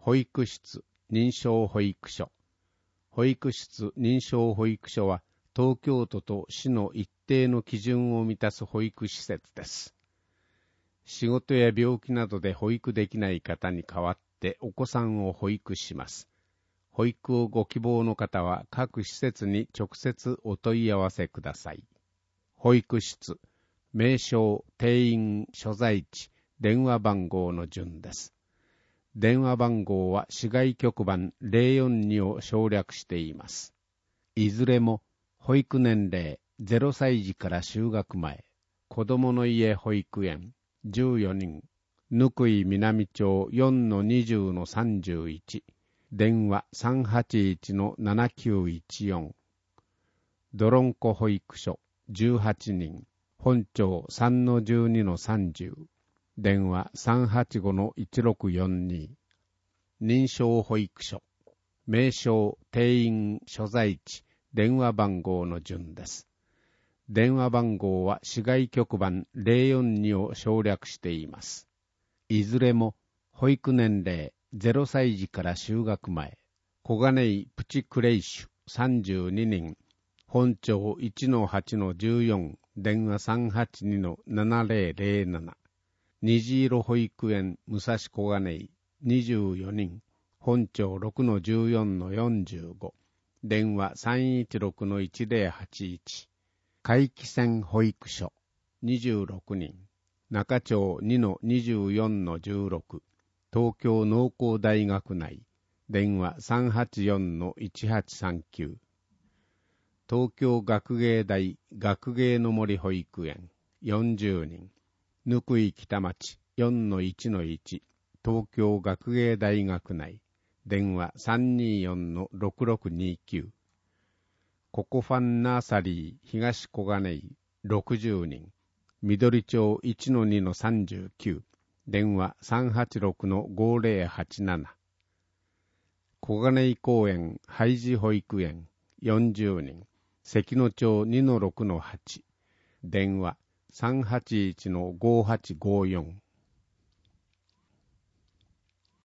保育室認証保育所。保育室認証保育所は東京都と市の一定の基準を満たす保育施設です。仕事や病気などで保育できない方に代わってお子さんを保育します。保育をご希望の方は各施設に直接お問い合わせください。保育室、名称、定員、所在地、電話番号の順です。電話番号は市外局番042を省略しています。いずれも保育年齢0歳児から就学前、子どもの家保育園14人、ぬくい南町 4-20-31、電話 381-7914、どろんこ保育所18人、本町 3-12-30、電話 385-1642、認証保育所、名称、定員、所在地、電話番号の順です。電話番号は市外局番042を省略しています。いずれも保育年齢0歳児から就学前、小金井プチクレイシュ32人、本町 1-8-14、電話 382-7007、虹色保育園武蔵小金井24人、本町 6-14-45、電話 316-1081、海汽線保育所26人、中町 2-24-16、東京農工大学内、電話 384-1839、東京学芸大学芸の森保育園40人、ぬくい北町 4-1-1、東京学芸大学内、電話 324-6629、ココファンナーサリー東小金井60人、緑町 1-2-39、電話 386-5087、小金井公園ハイジ保育園40人、関野町 2-6-8、電話 381-5854、